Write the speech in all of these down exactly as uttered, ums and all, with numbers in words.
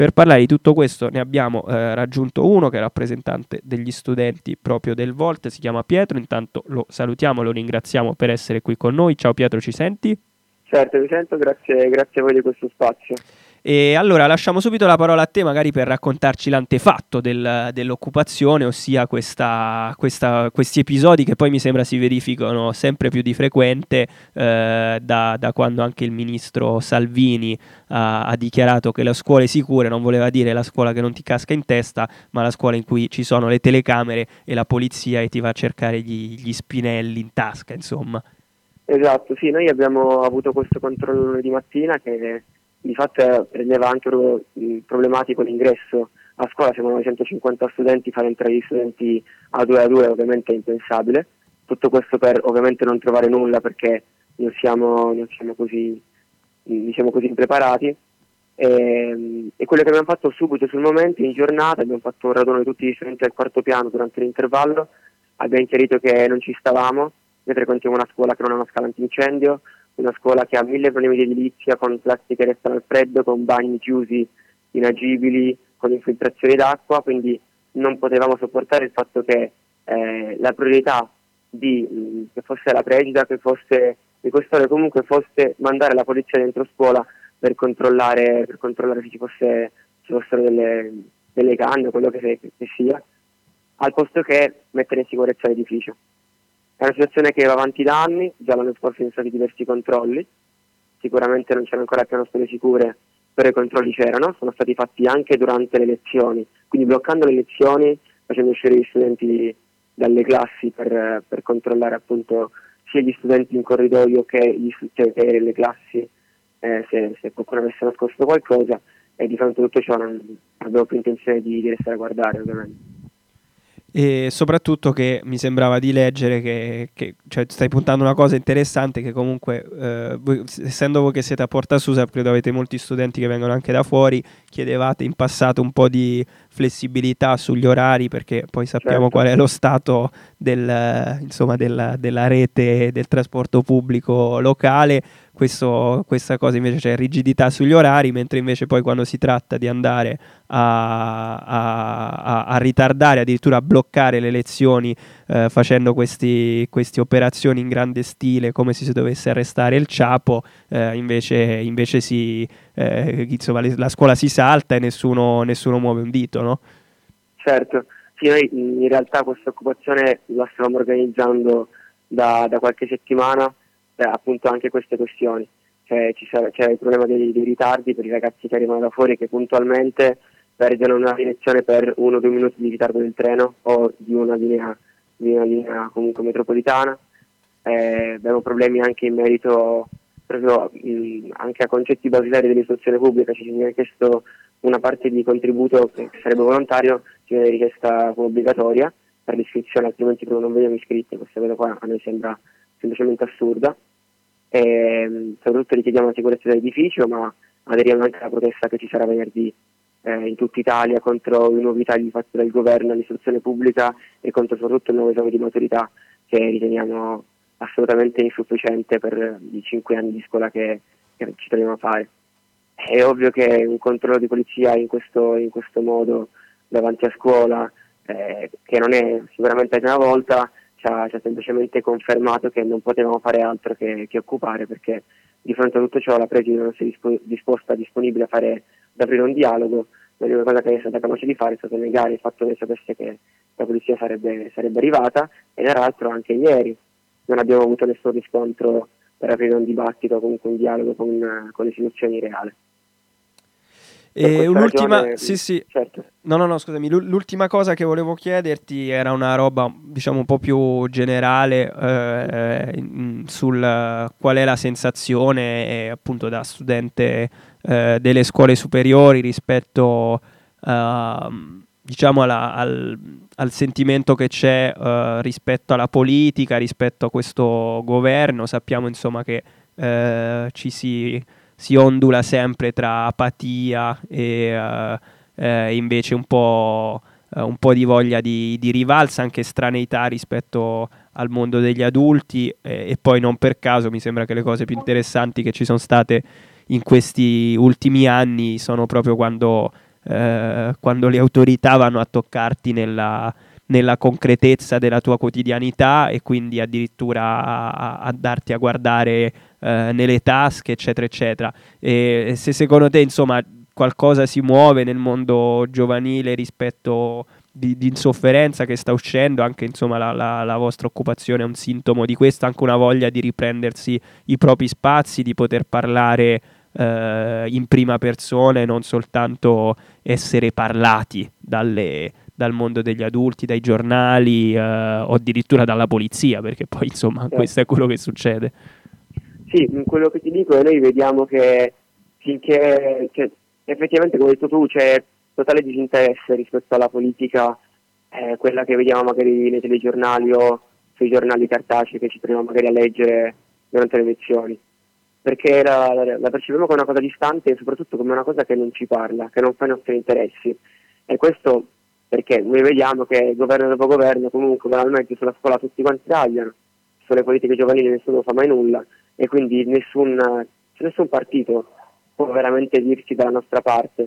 Per parlare di tutto questo ne abbiamo eh, raggiunto uno che è rappresentante degli studenti proprio del Volt, si chiama Pietro, intanto lo salutiamo, lo ringraziamo per essere qui con noi. Ciao Pietro, ci senti? Certo, vi sento, grazie, grazie a voi di questo spazio. E allora lasciamo subito la parola a te, magari per raccontarci l'antefatto del- dell'occupazione, ossia questa- questa- questi episodi che poi mi sembra si verificano sempre più di frequente eh, da, da quando anche il ministro Salvini ha, ha dichiarato che le scuole sicure non voleva dire la scuola che non ti casca in testa, ma la scuola in cui ci sono le telecamere e la polizia e ti va a cercare gli, gli spinelli in tasca, insomma. Esatto, sì, noi abbiamo avuto questo controllo di mattina che di fatto rendeva anche proprio, mh, problematico l'ingresso a scuola. Siamo novecentocinquanta studenti, fare entrare gli studenti a due a due ovviamente è impensabile. Tutto questo per ovviamente non trovare nulla, perché non siamo, non siamo così, mh, siamo così impreparati. E, e quello che abbiamo fatto subito sul momento, in giornata, abbiamo fatto un raduno di tutti gli studenti al quarto piano durante l'intervallo, abbiamo chiarito che non ci stavamo. Noi frequentiamo una scuola che non ha una scala antincendio, una scuola che ha mille problemi di edilizia, con classi che restano al freddo, con bagni chiusi, inagibili, con infiltrazioni d'acqua, quindi non potevamo sopportare il fatto che eh, la priorità di, mh, che fosse la presida, che fosse di quest'ora, comunque fosse mandare la polizia dentro scuola per controllare, per controllare se ci fosse, ci fossero delle, delle canne o quello che, che sia, al posto che mettere in sicurezza l'edificio. È una situazione che va avanti da anni, già l'anno scorso sono stati diversi controlli, sicuramente non c'erano ancora piano scuole sicure, però i controlli c'erano, sono stati fatti anche durante le lezioni, quindi bloccando le lezioni, facendo uscire gli studenti dalle classi per, per controllare appunto sia gli studenti in corridoio che, gli, cioè, che le classi, eh, se, se qualcuno avesse nascosto qualcosa, e di fronte a tutto ciò non avevo più intenzione di, di restare a guardare, ovviamente. E soprattutto che mi sembrava di leggere che, che cioè, stai puntando una cosa interessante che comunque, eh, voi, essendo voi che siete a Porta Susa, credo avete molti studenti che vengono anche da fuori, chiedevate in passato un po' di flessibilità sugli orari perché poi sappiamo Certo. qual è lo stato del, insomma, della, della rete del trasporto pubblico locale. Questo, questa cosa invece c'è rigidità sugli orari, mentre invece poi quando si tratta di andare a, a, a, a ritardare, addirittura a bloccare le lezioni eh, facendo questi, queste operazioni in grande stile come se si dovesse arrestare il Ciapo, eh, invece, invece si, eh, insomma, le, la scuola si salta e nessuno, nessuno muove un dito, no? Certo, sì, noi in realtà questa occupazione la stavamo organizzando da, da qualche settimana, per appunto anche queste questioni. Cioè, ci sarà, c'è il problema dei, dei ritardi per i ragazzi che arrivano da fuori, che puntualmente perdono una direzione per uno o due minuti di ritardo del treno o di una linea, di una linea comunque metropolitana. Eh, abbiamo problemi anche in merito proprio mh, anche a concetti basilari dell'istruzione pubblica. Ci viene chiesto una parte di contributo che sarebbe volontario, ci viene richiesta come obbligatoria per l'iscrizione, altrimenti proprio non veniamo iscritti. Questa cosa qua a noi sembra semplicemente assurda. E, soprattutto richiediamo la sicurezza dell'edificio, ma aderiamo anche alla protesta che ci sarà venerdì eh, in tutta Italia contro i nuovi tagli fatti dal governo all'istruzione pubblica e contro soprattutto il nuovo esame di maturità, che riteniamo assolutamente insufficiente per i cinque anni di scuola che, che ci troviamo a fare. È ovvio che un controllo di polizia in questo, in questo modo davanti a scuola, eh, che non è sicuramente la prima volta, ci ha, ci ha semplicemente confermato che non potevamo fare altro che, che occupare, perché di fronte a tutto ciò la preside non si è dispo- disposta, disponibile a fare, ad aprire un dialogo. L'unica cosa che è stata capace di fare è stato negare il fatto che sapesse che la polizia sarebbe, sarebbe arrivata, e tra l'altro anche ieri non abbiamo avuto nessun riscontro per aprire un dibattito o comunque un dialogo con, con le istituzioni reali. Per E questa un'ultima, ragione, sì, sì, certo. no, no, no, scusami, l'u- l'ultima cosa che volevo chiederti era una roba, diciamo, un po' più generale eh, in- sul eh, qual è la sensazione, eh, appunto, da studente eh, delle scuole superiori rispetto, ehm, diciamo, alla- al, al sentimento che c'è eh, rispetto alla politica, rispetto a questo governo. Sappiamo, insomma, che eh, ci si si ondula sempre tra apatia e eh, eh, invece un po', eh, un po' di voglia di, di rivalsa, anche straneità rispetto al mondo degli adulti eh, e poi non per caso mi sembra che le cose più interessanti che ci sono state in questi ultimi anni sono proprio quando eh, quando le autorità vanno a toccarti nella, nella concretezza della tua quotidianità e quindi addirittura a, a darti a guardare eh, nelle tasche, eccetera, eccetera. E se secondo te, insomma, qualcosa si muove nel mondo giovanile rispetto di, di insofferenza che sta uscendo, anche insomma la, la, la vostra occupazione è un sintomo di questo, anche una voglia di riprendersi i propri spazi, di poter parlare eh, in prima persona e non soltanto essere parlati dalle, dal mondo degli adulti, dai giornali eh, o addirittura dalla polizia, perché poi insomma Certo. questo è quello che succede. Sì, quello che ti dico è noi vediamo che finché, cioè, effettivamente come hai detto tu, c'è totale disinteresse rispetto alla politica, eh, quella che vediamo magari nei telegiornali o sui giornali cartacei che ci troviamo magari a leggere durante le elezioni, perché la, la, la percepiamo come una cosa distante e soprattutto come una cosa che non ci parla, che non fa i nostri interessi. E questo perché noi vediamo che governo dopo governo comunque banalmente sulla scuola tutti quanti tagliano, sulle politiche giovanili nessuno fa mai nulla e quindi nessun, cioè nessun partito può veramente dirsi dalla nostra parte.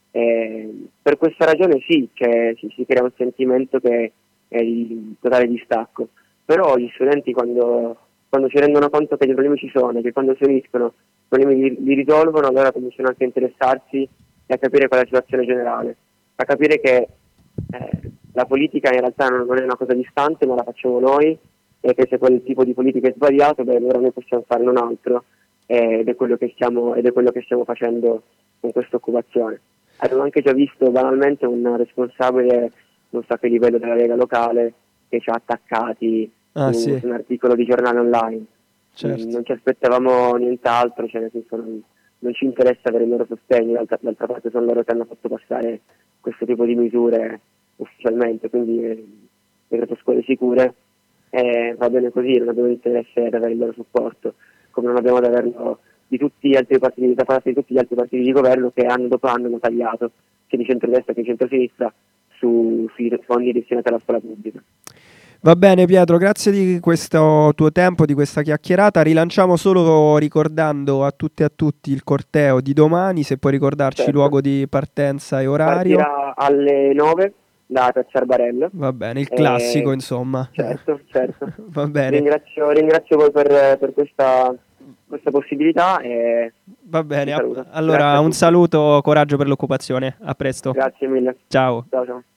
Eh, per questa ragione sì, che si, si crea un sentimento che è di totale distacco, però gli studenti quando, quando si rendono conto che i problemi ci sono, che quando si uniscono i problemi li, li risolvono, allora cominciano anche a interessarsi e a capire qual è la situazione generale, a capire che eh, la politica in realtà non, non è una cosa distante ma la facciamo noi e che se quel tipo di politica è sbagliato, beh allora noi possiamo farne un altro eh, ed, è quello che stiamo, ed è quello che stiamo facendo con questa occupazione. Abbiamo anche già visto banalmente un responsabile, non so a che livello della Lega locale, che ci ha attaccati Ah, su, sì, su un articolo di giornale online. Mm, certo. non ci aspettavamo nient'altro, cioè nel senso non, non ci interessa avere il loro sostegno, d'altra, d'altra parte sono loro che hanno fatto passare questo tipo di misure ufficialmente, quindi eh, decreto scuole sicure eh, va bene così, non abbiamo interesse ad avere il loro supporto, come non abbiamo ad averlo di tutti gli altri partiti, da parte di tutti gli altri partiti di governo che anno dopo anno hanno tagliato, sia di centrodestra che di centrosinistra, su, sui fondi destinati alla scuola pubblica. Va bene Pietro, grazie di questo tuo tempo, di questa chiacchierata. Rilanciamo solo ricordando a tutte e a tutti il corteo di domani, se puoi ricordarci Certo, luogo di partenza e orario. partirà alle nove da Piazza Arbarella. Va bene, il classico Eh, insomma. certo, certo. Va bene, Ringrazio, ringrazio voi per, per questa, questa possibilità e va vi bene. A- saluto. Grazie Allora a un tutti. saluto, coraggio per l'occupazione. A presto. Grazie mille. Ciao. Ciao ciao.